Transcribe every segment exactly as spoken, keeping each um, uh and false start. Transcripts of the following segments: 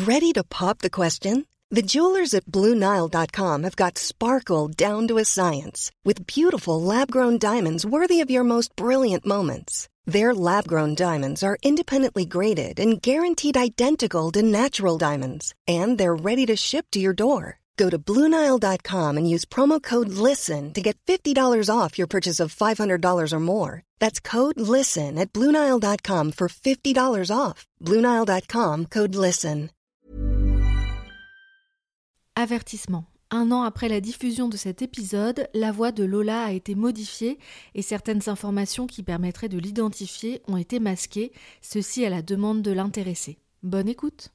Ready to pop the question? The jewelers at Blue Nile dot com have got sparkle down to a science with beautiful lab-grown diamonds worthy of your most brilliant moments. Their lab-grown diamonds are independently graded and guaranteed identical to natural diamonds, and they're ready to ship to your door. Go to Blue Nile dot com and use promo code LISTEN to get fifty dollars off your purchase of five hundred dollars or more. That's code LISTEN at Blue Nile dot com for fifty dollars off. Blue Nile dot com, code LISTEN. Avertissement. Un an après la diffusion de cet épisode, la voix de Lola a été modifiée et certaines informations qui permettraient de l'identifier ont été masquées, ceci à la demande de l'intéressé. Bonne écoute.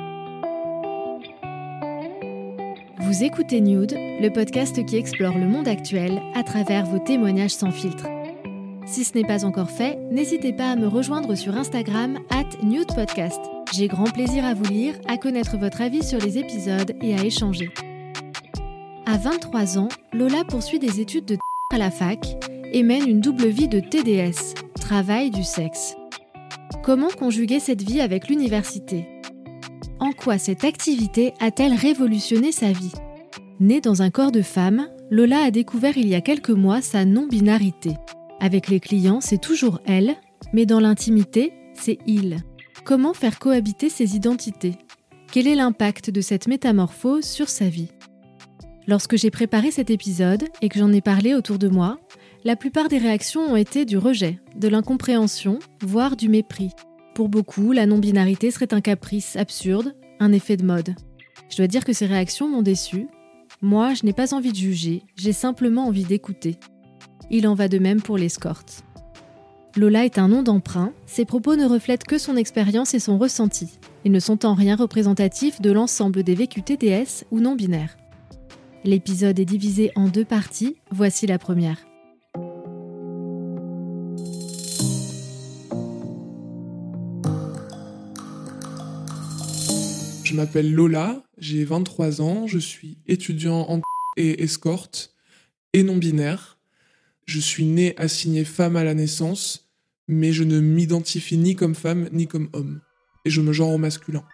Vous écoutez Nude, le podcast qui explore le monde actuel à travers vos témoignages sans filtre. Si ce n'est pas encore fait, n'hésitez pas à me rejoindre sur Instagram arobase nude podcast. J'ai grand plaisir à vous lire, à connaître votre avis sur les épisodes et à échanger. À vingt-trois ans, Lola poursuit des études de à la fac et mène une double vie de T D S, travail du sexe. Comment conjuguer cette vie avec l'université ? En quoi cette activité a-t-elle révolutionné sa vie ? Née dans un corps de femme, Lola a découvert il y a quelques mois sa non-binarité. Avec les clients, c'est toujours elle, mais dans l'intimité, c'est il. Comment faire cohabiter ces identités ? Quel est l'impact de cette métamorphose sur sa vie ? Lorsque j'ai préparé cet épisode et que j'en ai parlé autour de moi, la plupart des réactions ont été du rejet, de l'incompréhension, voire du mépris. Pour beaucoup, la non-binarité serait un caprice absurde, un effet de mode. Je dois dire que ces réactions m'ont déçue. Moi, je n'ai pas envie de juger, j'ai simplement envie d'écouter. Il en va de même pour l'escorte. Lola est un nom d'emprunt, ses propos ne reflètent que son expérience et son ressenti. Ils ne sont en rien représentatifs de l'ensemble des vécus T D S ou non-binaires. L'épisode est divisé en deux parties, voici la première. Je m'appelle Lola, j'ai vingt-trois ans, je suis étudiant en et escorte et non-binaire. Je suis née assignée femme à la naissance, mais je ne m'identifie ni comme femme ni comme homme. Et je me genre au masculin.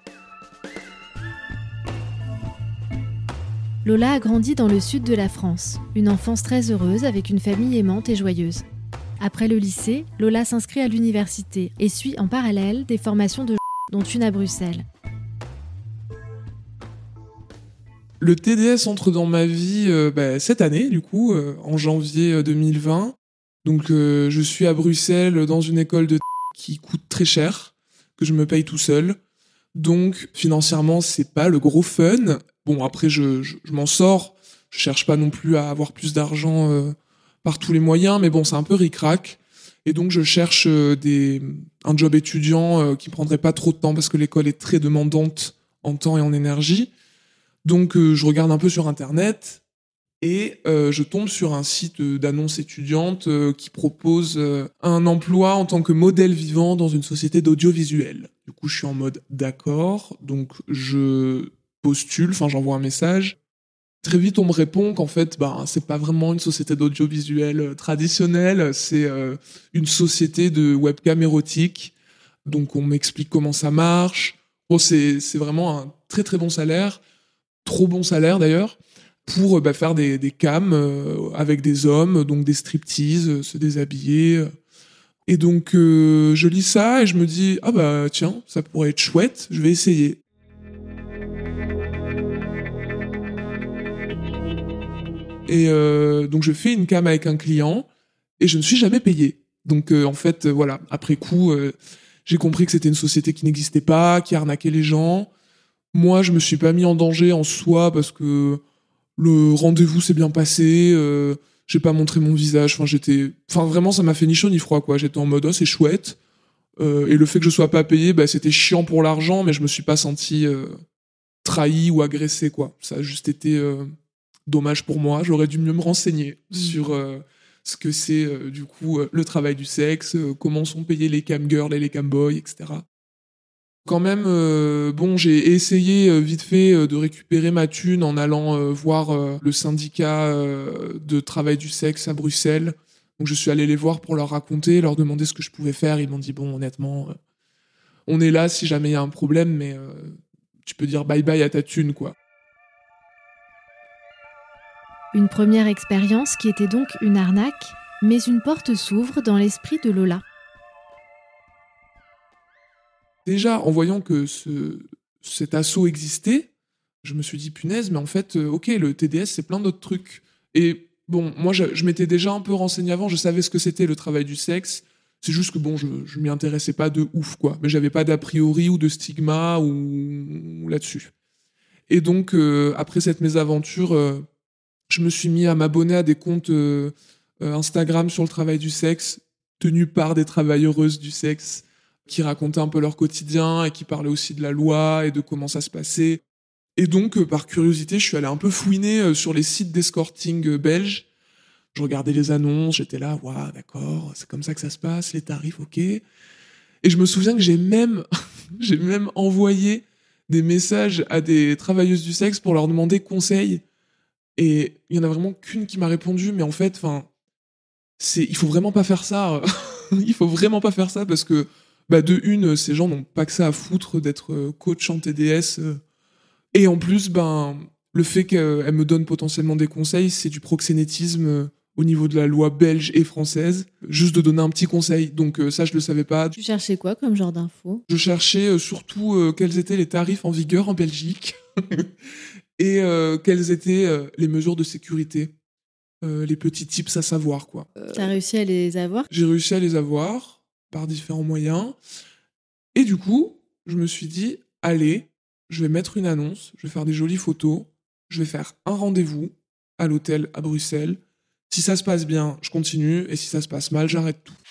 Lola a grandi dans le sud de la France, une enfance très heureuse avec une famille aimante et joyeuse. Après le lycée, Lola s'inscrit à l'université et suit en parallèle des formations de dont une à Bruxelles. Le T D S entre dans ma vie euh, bah, cette année, du coup, euh, en janvier deux mille vingt. Donc euh, je suis à Bruxelles dans une école de qui coûte très cher, que je me paye tout seul. Donc financièrement, c'est pas le gros fun. Bon, après, je, je, je m'en sors. Je cherche pas non plus à avoir plus d'argent euh, par tous les moyens, mais bon, c'est un peu ric-rac. Et donc, je cherche euh, des, un job étudiant euh, qui prendrait pas trop de temps parce que l'école est très demandante en temps et en énergie. Donc, euh, je regarde un peu sur Internet et euh, je tombe sur un site d'annonces étudiantes euh, qui propose euh, un emploi en tant que modèle vivant dans une société d'audiovisuel. Du coup, je suis en mode d'accord. Donc, je postule, enfin, j'envoie un message. Très vite, on me répond qu'en fait, ben, c'est pas vraiment une société d'audiovisuel traditionnelle, c'est euh, une société de webcam érotique. Donc, on m'explique comment ça marche. Bon, c'est, c'est vraiment un très très bon salaire, trop bon salaire d'ailleurs, pour bah, faire des, des cams euh, avec des hommes, donc des striptease, euh, se déshabiller. Et donc, euh, je lis ça et je me dis, ah bah tiens, ça pourrait être chouette, je vais essayer. Et euh, donc je fais une cam avec un client et je ne suis jamais payé. Donc euh, en fait, euh, voilà, après coup, euh, j'ai compris que c'était une société qui n'existait pas, qui arnaquait les gens. Moi, je me suis pas mis en danger en soi parce que le rendez-vous s'est bien passé, euh, j'ai pas montré mon visage, enfin j'étais... Enfin vraiment, ça m'a fait ni chaud ni froid, quoi. J'étais en mode, oh, c'est chouette. Euh, et le fait que je sois pas payé, bah, c'était chiant pour l'argent, mais je me suis pas senti euh, trahi ou agressé, quoi. Ça a juste été... Euh, dommage pour moi, j'aurais dû mieux me renseigner mmh. sur euh, ce que c'est euh, du coup euh, le travail du sexe, euh, comment sont payés les camgirls et les camboys, et cetera. Quand même, euh, bon, j'ai essayé euh, vite fait euh, de récupérer ma thune en allant euh, voir euh, le syndicat euh, de travail du sexe à Bruxelles. Donc je suis allé les voir pour leur raconter, leur demander ce que je pouvais faire. Ils m'ont dit, bon, honnêtement, euh, on est là si jamais il y a un problème, mais... Euh, tu peux dire bye bye à ta thune, quoi. Une première expérience qui était donc une arnaque, mais une porte s'ouvre dans l'esprit de Lola. Déjà, en voyant que ce, cet assaut existait, je me suis dit, punaise, mais en fait, euh, ok, le T D S, c'est plein d'autres trucs. Et bon, moi, je, je m'étais déjà un peu renseigné avant, je savais ce que c'était le travail du sexe. C'est juste que bon, je, je m'y intéressais pas de ouf, quoi. Mais j'avais pas d'a priori ou de stigma ou, ou là-dessus. Et donc, euh, après cette mésaventure, euh, je me suis mis à m'abonner à des comptes euh, euh, Instagram sur le travail du sexe, tenus par des travailleuses du sexe, qui racontaient un peu leur quotidien et qui parlaient aussi de la loi et de comment ça se passait. Et donc, euh, par curiosité, je suis allé un peu fouiner euh, sur les sites d'escorting euh, belges. Je regardais les annonces, j'étais là, waouh, d'accord, c'est comme ça que ça se passe, les tarifs, ok. Et je me souviens que j'ai même, j'ai même envoyé des messages à des travailleuses du sexe pour leur demander conseil. Et il y en a vraiment qu'une qui m'a répondu, mais en fait, enfin, c'est, il faut vraiment pas faire ça. Il faut vraiment pas faire ça parce que, bah, de une, ces gens n'ont pas que ça à foutre d'être coach en T D S. Et en plus, ben, le fait qu'elle me donne potentiellement des conseils, c'est du proxénétisme au niveau de la loi belge et française, juste de donner un petit conseil. Donc ça, je le savais pas. Tu cherchais quoi comme genre d'infos ? Je cherchais surtout euh, quels étaient les tarifs en vigueur en Belgique et euh, quelles étaient euh, les mesures de sécurité, euh, les petits tips à savoir, quoi. Euh, T'as réussi à les avoir ? J'ai réussi à les avoir par différents moyens. Et du coup, je me suis dit, allez, je vais mettre une annonce, je vais faire des jolies photos, je vais faire un rendez-vous à l'hôtel à Bruxelles. Si ça se passe bien, je continue, et si ça se passe mal, j'arrête tout.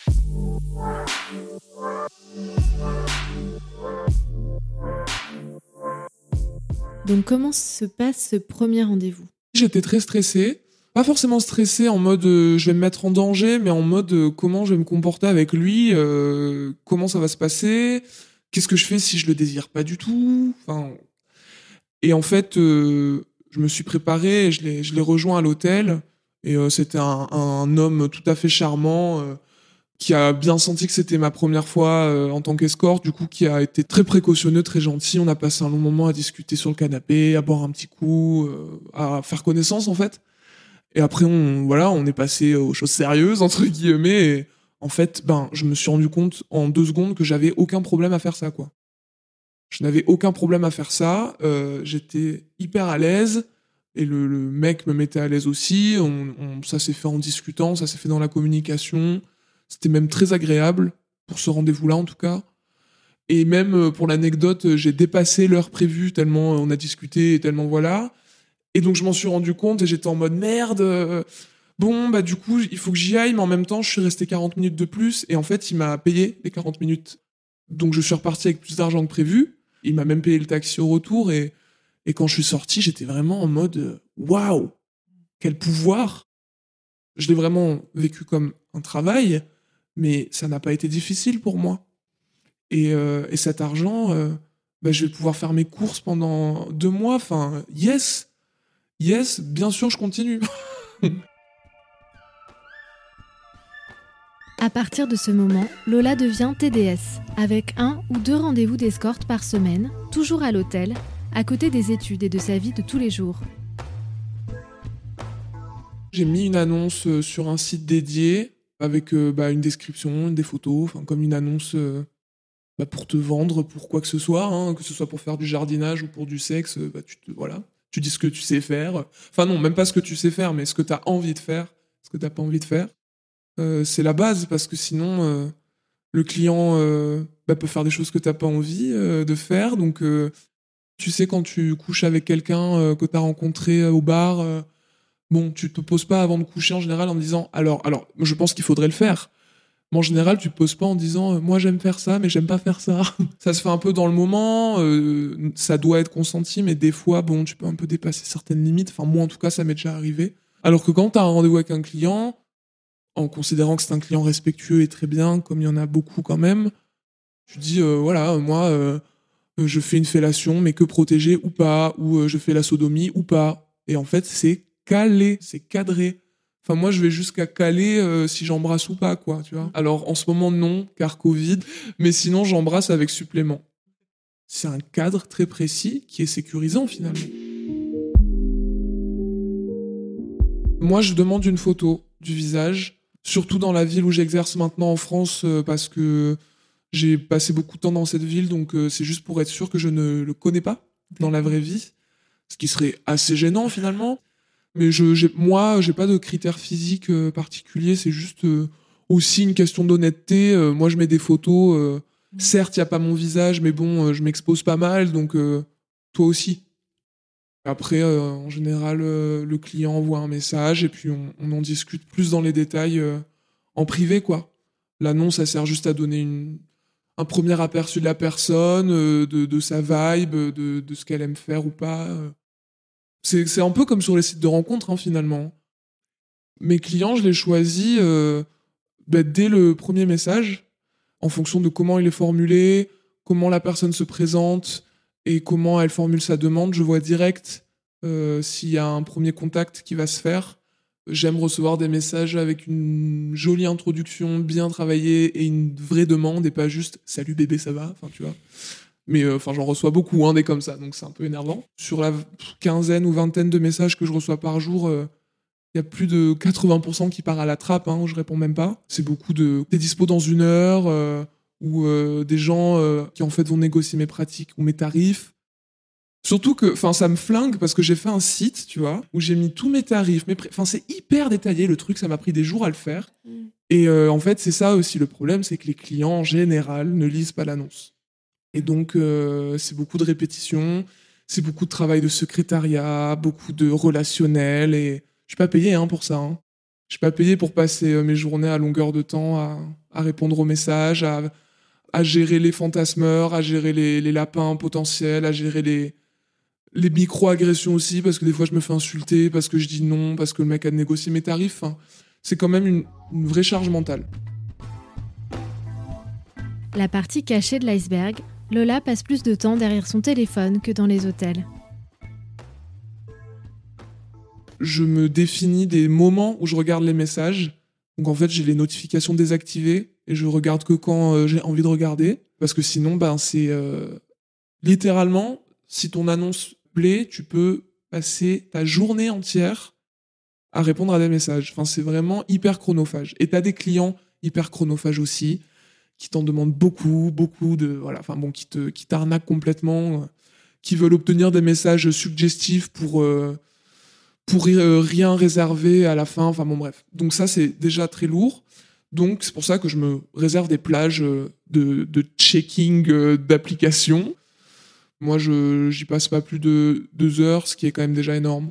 Donc comment se passe ce premier rendez-vous ? J'étais très stressé. Pas forcément stressé en mode euh, je vais me mettre en danger, mais en mode euh, comment je vais me comporter avec lui, euh, comment ça va se passer, qu'est-ce que je fais si je le désire pas du tout. Enfin, et en fait, euh, je me suis préparé, et je l'ai, je l'ai rejoint à l'hôtel. Et euh, c'était un, un homme tout à fait charmant euh, qui a bien senti que c'était ma première fois euh, en tant qu'escorte, du coup qui a été très précautionneux, très gentil. On a passé un long moment à discuter sur le canapé, à boire un petit coup, euh, à faire connaissance en fait. Et après, on, voilà, on est passé aux choses sérieuses, entre guillemets. Et en fait, ben, je me suis rendu compte en deux secondes que j'avais aucun problème à faire ça, quoi. Je n'avais aucun problème à faire ça. Euh, j'étais hyper à l'aise. Et le, le mec me mettait à l'aise aussi. On, on, ça s'est fait en discutant, ça s'est fait dans la communication. C'était même très agréable, pour ce rendez-vous-là en tout cas. Et même, pour l'anecdote, j'ai dépassé l'heure prévue, tellement on a discuté, et tellement voilà. Et donc je m'en suis rendu compte et j'étais en mode merde. Euh, bon, bah du coup, il faut que j'y aille, mais en même temps, je suis resté quarante minutes de plus. Et en fait, il m'a payé les quarante minutes. Donc je suis reparti avec plus d'argent que prévu. Il m'a même payé le taxi au retour. Et Et quand je suis sorti, j'étais vraiment en mode « Waouh, quel pouvoir !» Je l'ai vraiment vécu comme un travail, mais ça n'a pas été difficile pour moi. Et, euh, et cet argent, euh, bah, je vais pouvoir faire mes courses pendant deux mois. Enfin, yes, yes, bien sûr, je continue. À partir de ce moment, Lola devient T D S, avec un ou deux rendez-vous d'escorte par semaine, toujours à l'hôtel, à côté des études et de sa vie de tous les jours. J'ai mis une annonce sur un site dédié avec euh, bah, une description, des photos, comme une annonce euh, bah, pour te vendre, pour quoi que ce soit, hein, que ce soit pour faire du jardinage ou pour du sexe, bah, tu, te, voilà, tu dis ce que tu sais faire. Enfin non, même pas ce que tu sais faire, mais ce que tu as envie de faire, ce que tu n'as pas envie de faire. Euh, c'est la base, parce que sinon, euh, le client euh, bah, peut faire des choses que tu n'as pas envie euh, de faire. Donc... Euh, Tu sais, quand tu couches avec quelqu'un euh, que tu as rencontré euh, au bar, euh, bon, tu te poses pas avant de coucher en général en disant alors, alors, je pense qu'il faudrait le faire. Mais en général, tu te poses pas en disant euh, moi j'aime faire ça, mais j'aime pas faire ça. Ça se fait un peu dans le moment, euh, ça doit être consenti, mais des fois, bon, tu peux un peu dépasser certaines limites. Enfin, moi en tout cas, ça m'est déjà arrivé. Alors que quand tu as un rendez-vous avec un client, en considérant que c'est un client respectueux et très bien, comme il y en a beaucoup quand même, tu dis euh, voilà, moi. Euh, je fais une fellation, mais que protégée ou pas, ou je fais la sodomie ou pas. Et en fait, c'est calé, c'est cadré. Enfin, moi, je vais jusqu'à caler euh, si j'embrasse ou pas, quoi, tu vois. Alors, en ce moment, non, car Covid, mais sinon, j'embrasse avec supplément. c'est un cadre très précis qui est sécurisant finalement. Moi, je demande une photo du visage, surtout dans la ville où j'exerce maintenant en France, euh, parce que j'ai passé beaucoup de temps dans cette ville, donc euh, c'est juste pour être sûr que je ne le connais pas dans la vraie vie, ce qui serait assez gênant finalement. Mais je, j'ai, moi, j'ai pas de critères physiques euh, particuliers, c'est juste euh, aussi une question d'honnêteté. Euh, moi, je mets des photos, euh, certes, il n'y a pas mon visage, mais bon, euh, je m'expose pas mal, donc euh, toi aussi. Après, euh, en général, euh, le client envoie un message et puis on, on en discute plus dans les détails euh, en privé, quoi. L'annonce, ça sert juste à donner une, un premier aperçu de la personne, euh, de, de sa vibe, de, de ce qu'elle aime faire ou pas. euh. C'est, c'est un peu comme sur les sites de rencontres, hein, finalement. Mes clients, je les choisis euh, bah, dès le premier message, en fonction de comment il est formulé, comment la personne se présente et comment elle formule sa demande. Je vois direct euh, s'il y a un premier contact qui va se faire. J'aime recevoir des messages avec une jolie introduction, bien travaillée et une vraie demande et pas juste « Salut bébé, ça va ?» Enfin, tu vois. Mais euh, enfin, j'en reçois beaucoup, hein, des comme ça, donc c'est un peu énervant. Sur la quinzaine ou vingtaine de messages que je reçois par jour, il euh, y a plus de quatre-vingts pour cent qui part à la trappe, hein, où je réponds même pas. C'est beaucoup de « t'es dispo dans une heure euh, » ou euh, des gens euh, qui en fait vont négocier mes pratiques ou mes tarifs. Surtout que ça me flingue parce que j'ai fait un site, tu vois, où j'ai mis tous mes tarifs. Mes pré... C'est hyper détaillé le truc, ça m'a pris des jours à le faire. Mm. Et euh, en fait, c'est ça aussi le problème, c'est que les clients en général ne lisent pas l'annonce. Et donc, euh, c'est beaucoup de répétitions, c'est beaucoup de travail de secrétariat, beaucoup de relationnel. Et je suis pas payé hein, pour ça. Hein. Je suis pas payé pour passer euh, mes journées à longueur de temps à, à répondre aux messages, à, à gérer les fantasmeurs, à gérer les, les lapins potentiels, à gérer les, les micro-agressions aussi, parce que des fois, je me fais insulter, parce que je dis non, parce que le mec a négocié mes tarifs. Enfin, c'est quand même une, une vraie charge mentale. La partie cachée de l'iceberg, Lola passe plus de temps derrière son téléphone que dans les hôtels. Je me définis des moments où je regarde les messages. Donc en fait, j'ai les notifications désactivées et je regarde que quand euh, j'ai envie de regarder. Parce que sinon, ben, c'est euh, littéralement, si ton annonce plaît, tu peux passer ta journée entière à répondre à des messages. Enfin, c'est vraiment hyper chronophage. Et t'as des clients hyper chronophages aussi, qui t'en demandent beaucoup, beaucoup de... Voilà, enfin bon, qui, te, qui t'arnaquent complètement, euh, qui veulent obtenir des messages suggestifs pour, euh, pour euh, rien réserver à la fin, enfin bon, bref. Donc ça, c'est déjà très lourd. Donc c'est pour ça que je me réserve des plages euh, de, de checking euh, d'applications. Moi, je j'y passe pas plus de deux heures, ce qui est quand même déjà énorme.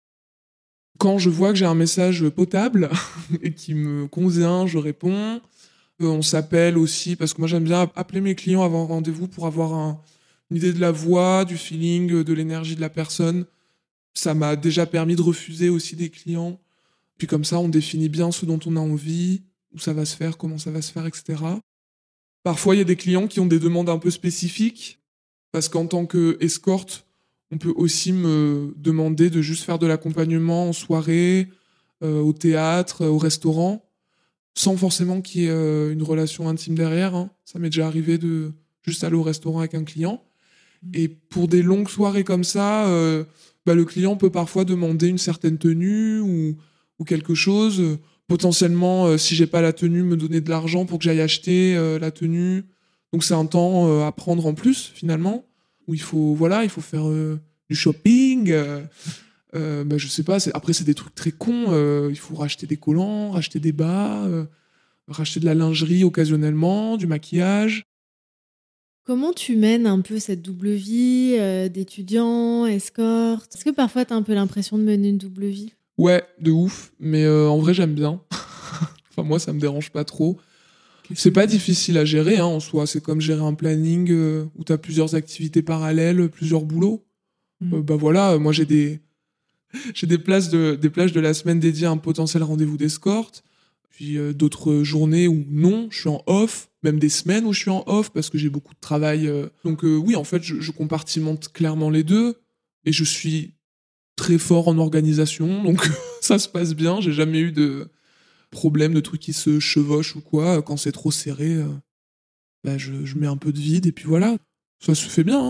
Quand je vois que j'ai un message potable et qui me convient, je réponds. On s'appelle aussi, parce que moi j'aime bien appeler mes clients avant un rendez-vous pour avoir un, une idée de la voix, du feeling, de l'énergie de la personne. Ça m'a déjà permis de refuser aussi des clients. Puis comme ça, on définit bien ce dont on a envie, où ça va se faire, comment ça va se faire, et cetera. Parfois, il y a des clients qui ont des demandes un peu spécifiques, parce qu'en tant qu'escorte, on peut aussi me demander de juste faire de l'accompagnement en soirée, euh, au théâtre, au restaurant, sans forcément qu'il y ait euh, une relation intime derrière. Hein. Ça m'est déjà arrivé de juste aller au restaurant avec un client. Et pour des longues soirées comme ça, euh, bah, le client peut parfois demander une certaine tenue ou, ou quelque chose. Potentiellement, euh, si j'ai pas la tenue, me donner de l'argent pour que j'aille acheter euh, la tenue. Donc c'est un temps euh, à prendre en plus, finalement, où il faut, voilà, il faut faire euh, du shopping. Euh, Euh, bah, je sais pas, c'est... après c'est des trucs très cons, euh, il faut racheter des collants, racheter des bas, euh, racheter de la lingerie occasionnellement, du maquillage. Comment tu mènes un peu cette double vie euh, d'étudiant, escorte ? Est-ce que parfois t'as un peu l'impression de mener une double vie ? Ouais, de ouf, mais euh, en vrai j'aime bien. Enfin moi ça me dérange pas trop. C'est pas difficile à gérer hein, en soi, c'est comme gérer un planning euh, où t'as plusieurs activités parallèles, plusieurs boulots. Mmh. Euh, bah voilà, moi j'ai des... J'ai des places, de, des plages de la semaine dédiées à un potentiel rendez-vous d'escorte, puis euh, d'autres journées où non, je suis en off, même des semaines où je suis en off parce que j'ai beaucoup de travail. Euh. Donc euh, oui, en fait, je, je compartimente clairement les deux et je suis très fort en organisation, donc ça se passe bien. J'ai jamais eu de problème, de trucs qui se chevauchent ou quoi. Quand c'est trop serré, euh, bah, je, je mets un peu de vide et puis voilà. ça se fait bien. Hein.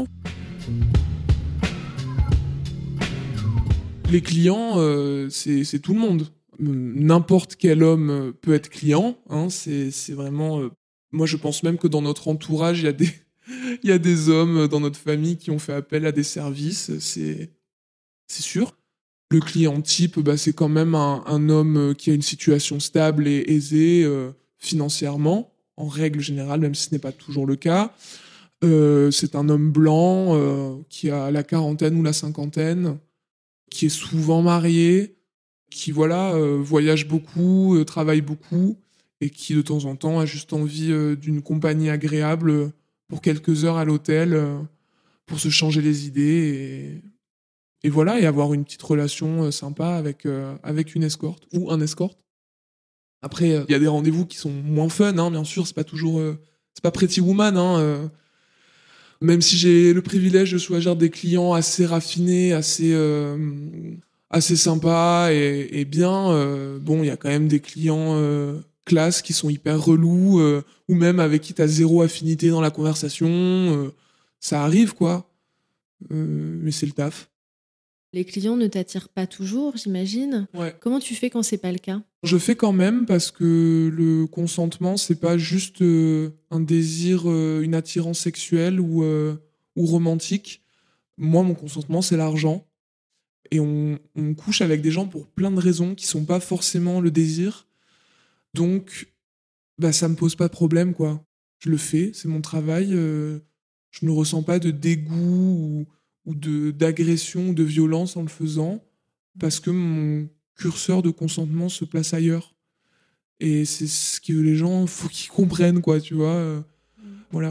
Les clients, euh, c'est, c'est tout le monde. N'importe quel homme peut être client. Hein, c'est, c'est vraiment... Euh, moi, je pense même que dans notre entourage, il y a des, il y a des hommes dans notre famille qui ont fait appel à des services. C'est, c'est sûr. Le client type, bah, c'est quand même un, un homme qui a une situation stable et aisée euh, financièrement, en règle générale, même si ce n'est pas toujours le cas. Euh, c'est un homme blanc euh, qui a la quarantaine ou la cinquantaine, qui est souvent marié, qui voilà euh, voyage beaucoup, euh, travaille beaucoup, et qui de temps en temps a juste envie euh, d'une compagnie agréable euh, pour quelques heures à l'hôtel, euh, pour se changer les idées, et, et voilà, et avoir une petite relation euh, sympa avec, euh, avec une escorte, ou un escorte. Après, il euh, y a des rendez-vous qui sont moins fun, hein, bien sûr, c'est pas toujours... Euh, c'est pas Pretty Woman, hein, euh, même si j'ai le privilège de choisir des clients assez raffinés, assez... Euh, assez sympa et, et bien. Euh, bon, il y a quand même des clients euh, classe qui sont hyper relous, euh, ou même avec qui t'as zéro affinité dans la conversation. Euh, ça arrive, quoi. Euh, mais c'est le taf. Les clients ne t'attirent pas toujours, j'imagine. Ouais. Comment tu fais quand c'est pas le cas ? Je fais quand même parce que le consentement, c'est pas juste euh, un désir, euh, une attirance sexuelle ou, euh, ou romantique. Moi, mon consentement, c'est l'argent. Et on, on couche avec des gens pour plein de raisons qui sont pas forcément le désir. Donc, bah, ça me pose pas de problème, quoi. Je le fais, c'est mon travail. Euh, je ne ressens pas de dégoût ou, ou de, d'agression ou de violence en le faisant parce que mon curseur de consentement se place ailleurs. Et c'est ce que les gens, faut qu'ils comprennent, quoi, tu vois. Euh, voilà.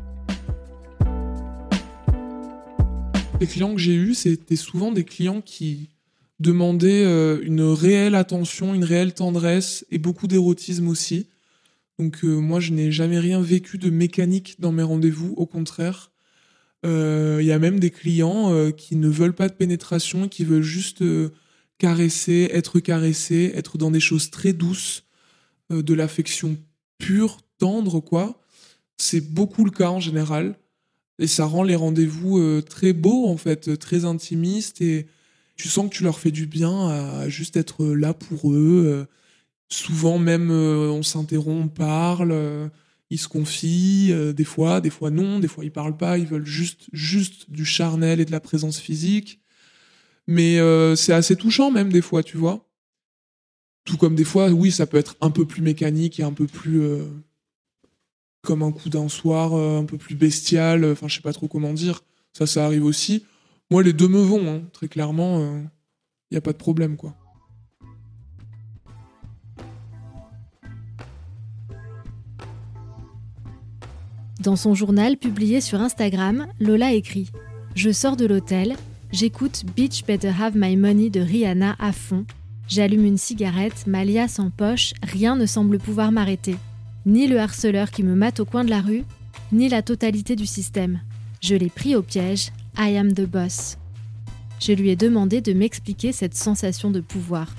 Les clients que j'ai eus, c'était souvent des clients qui demandaient euh, une réelle attention, une réelle tendresse et beaucoup d'érotisme aussi. Donc euh, moi, je n'ai jamais rien vécu de mécanique dans mes rendez-vous, au contraire. Il euh, y a même des clients euh, qui ne veulent pas de pénétration, qui veulent juste euh, caresser, être caressés, être dans des choses très douces, euh, de l'affection pure, tendre, quoi. C'est beaucoup le cas en général. Et ça rend les rendez-vous euh, très beaux, en fait, très intimistes. Et tu sens que tu leur fais du bien à juste être là pour eux. Euh, souvent, même, euh, on s'interrompt, on parle, euh, ils se confient, euh, des fois, des fois non, des fois ils parlent pas, ils veulent juste, juste du charnel et de la présence physique. Mais euh, c'est assez touchant, même, des fois, tu vois. Tout comme des fois, oui, ça peut être un peu plus mécanique et un peu plus... Euh, comme un coup d'un soir, euh, un peu plus bestial, enfin je sais pas trop comment dire, ça ça arrive aussi. Moi les deux me vont, hein. Très clairement, il euh, n'y a pas de problème, quoi. Dans son journal publié sur Instagram, Lola écrit « Je sors de l'hôtel, j'écoute Bitch Better Have My Money de Rihanna à fond, j'allume une cigarette, ma liasse en poche, rien ne semble pouvoir m'arrêter. Ni le harceleur qui me mate au coin de la rue, ni la totalité du système. Je l'ai pris au piège, I am the boss. » Je lui ai demandé de m'expliquer cette sensation de pouvoir.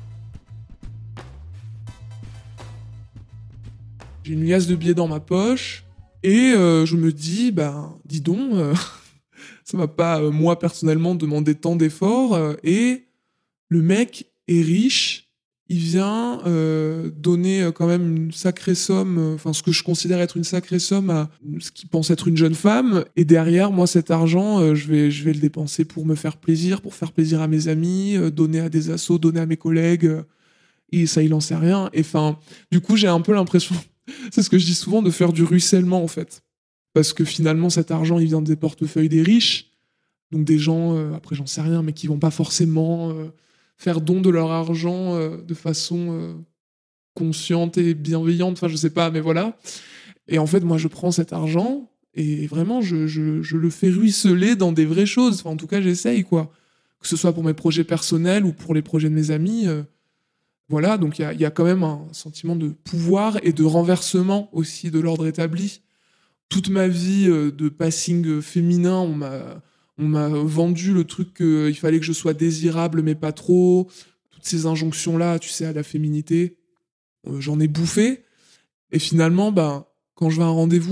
J'ai une liasse de billets dans ma poche et euh, je me dis, ben, dis donc, euh, ça m'a pas, euh, moi personnellement, demandé tant d'efforts. Euh, et le mec est riche. Il vient euh, donner quand même une sacrée somme, enfin ce que je considère être une sacrée somme à ce qu'il pense être une jeune femme. Et derrière, moi, cet argent, euh, je vais, je vais le dépenser pour me faire plaisir, pour faire plaisir à mes amis, euh, donner à des assos, donner à mes collègues. Euh, et ça, il en sait rien. Et enfin, du coup, j'ai un peu l'impression, c'est ce que je dis souvent, de faire du ruissellement, en fait. Parce que finalement, cet argent, il vient des portefeuilles des riches. Donc des gens, euh, après, j'en sais rien, mais qui vont pas forcément... Euh, faire don de leur argent euh, de façon euh, consciente et bienveillante, enfin je sais pas, mais voilà. Et en fait, moi je prends cet argent et vraiment je, je, je le fais ruisseler dans des vraies choses, enfin en tout cas j'essaye, quoi. Que ce soit pour mes projets personnels ou pour les projets de mes amis. Euh, voilà, donc il y a, y a quand même un sentiment de pouvoir et de renversement aussi de l'ordre établi. Toute ma vie euh, de passing féminin, on m'a... On m'a vendu le truc qu'il fallait que je sois désirable, mais pas trop. Toutes ces injonctions-là, tu sais, à la féminité, euh, j'en ai bouffé. Et finalement, ben, quand je vais à un rendez-vous,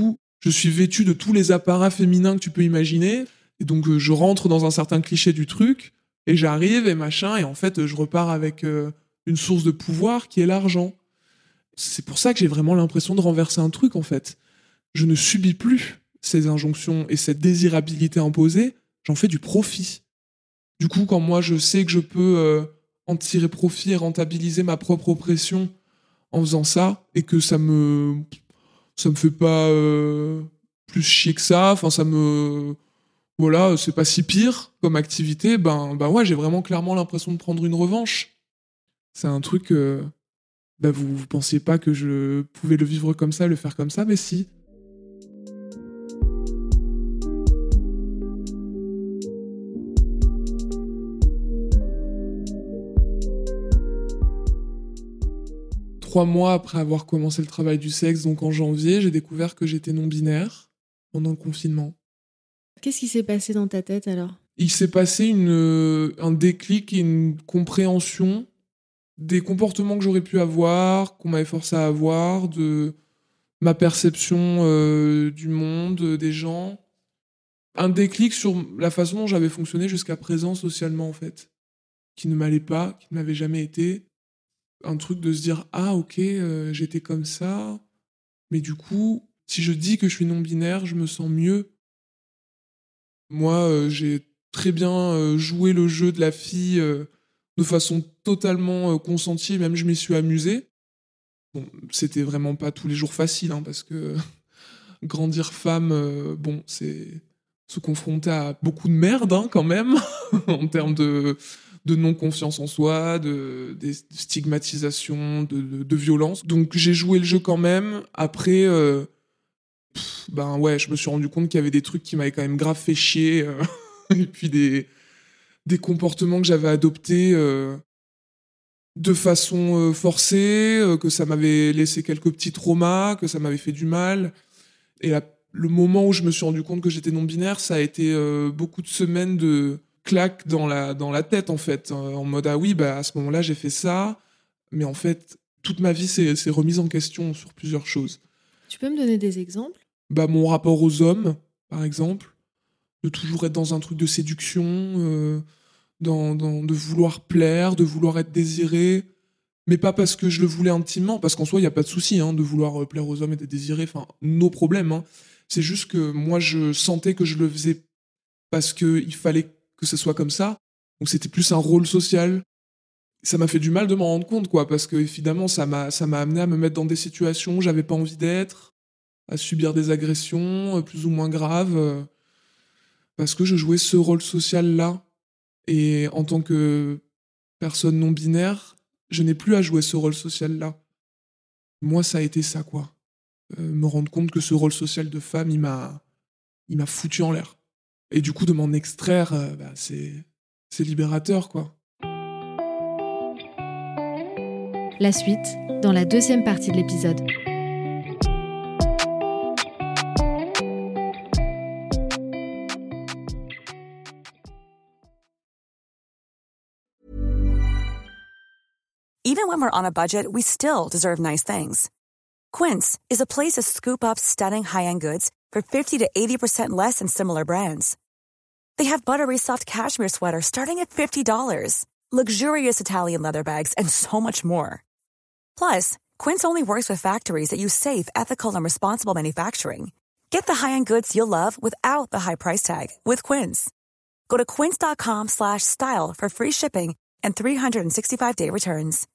Je suis vêtu de tous les apparats féminins que tu peux imaginer. Et donc, euh, je rentre dans un certain cliché du truc, et j'arrive, et machin, et en fait, je repars avec euh, une source de pouvoir qui est l'argent. C'est pour ça que j'ai vraiment l'impression de renverser un truc, en fait. Je ne subis plus ces injonctions et cette désirabilité imposée, j'en fais du profit. Du coup, quand moi, je sais que je peux euh, en tirer profit et rentabiliser ma propre oppression en faisant ça, et que ça me... ça me fait pas euh, plus chier que ça, enfin ça me voilà, c'est pas si pire comme activité, ben ben ouais, j'ai vraiment clairement l'impression de prendre une revanche. C'est un truc euh, ben vous vous pensiez pas que je pouvais le vivre comme ça, le faire comme ça, mais si. Trois mois après avoir commencé le travail du sexe, donc en janvier, j'ai découvert que j'étais non-binaire pendant le confinement. Qu'est-ce qui s'est passé dans ta tête alors ? Il s'est passé une, un déclic et une compréhension des comportements que j'aurais pu avoir, qu'on m'avait forcé à avoir, de ma perception euh, du monde, des gens. Un déclic sur la façon dont j'avais fonctionné jusqu'à présent socialement, en fait, qui ne m'allait pas, qui ne m'avait jamais été. Un truc de se dire « Ah, ok, euh, j'étais comme ça, mais du coup, si je dis que je suis non-binaire, je me sens mieux. » Moi, euh, j'ai très bien euh, joué le jeu de la fille euh, de façon totalement euh, consentie, et même je m'y suis amusé. Bon, c'était vraiment pas tous les jours facile, hein, parce que grandir femme, euh, bon, c'est se confronter à beaucoup de merde, hein, quand même, en termes de... de non-confiance en soi, de, de stigmatisation, de, de, de violence. Donc j'ai joué le jeu quand même. Après, euh, pff, ben ouais, je me suis rendu compte qu'il y avait des trucs qui m'avaient quand même grave fait chier. Euh, et puis des, des comportements que j'avais adoptés euh, de façon euh, forcée, euh, que ça m'avait laissé quelques petits traumas, que ça m'avait fait du mal. Et la, le moment où je me suis rendu compte que j'étais non-binaire, ça a été euh, beaucoup de semaines de... claque dans la, dans la tête, en fait, en mode « Ah oui, bah, à ce moment-là, j'ai fait ça. » Mais en fait, toute ma vie s'est, s'est remise en question sur plusieurs choses. Tu peux me donner des exemples ? Bah, mon rapport aux hommes, par exemple. De toujours être dans un truc de séduction, euh, dans, dans, de vouloir plaire, de vouloir être désiré. Mais pas parce que je le voulais intimement, parce qu'en soi, il n'y a pas de souci hein, de vouloir plaire aux hommes et d'être désiré. Enfin, nos problèmes. Hein. C'est juste que moi, je sentais que je le faisais parce qu'il fallait que ce soit comme ça. Donc c'était plus un rôle social. Ça m'a fait du mal de m'en rendre compte, quoi, parce que évidemment, ça m'a, ça m'a amené à me mettre dans des situations où j'avais pas envie d'être, à subir des agressions plus ou moins graves, parce que je jouais ce rôle social-là. Et en tant que personne non-binaire, je n'ai plus à jouer ce rôle social-là. Moi, ça a été ça, quoi. Euh, me rendre compte que ce rôle social de femme, il m'a, il m'a foutu en l'air. Et du coup, de m'en extraire, euh, bah, c'est, c'est libérateur, quoi. La suite, dans la deuxième partie de l'épisode. Even when we're on a budget, we still deserve nice things. Quince is a place to scoop up stunning high-end goods for fifty to eighty percent less than similar brands. They have buttery soft cashmere sweaters starting at fifty dollars, luxurious Italian leather bags, and so much more. Plus, Quince only works with factories that use safe, ethical, and responsible manufacturing. Get the high-end goods you'll love without the high price tag with Quince. Go to quince.com slash style for free shipping and three sixty-five day returns.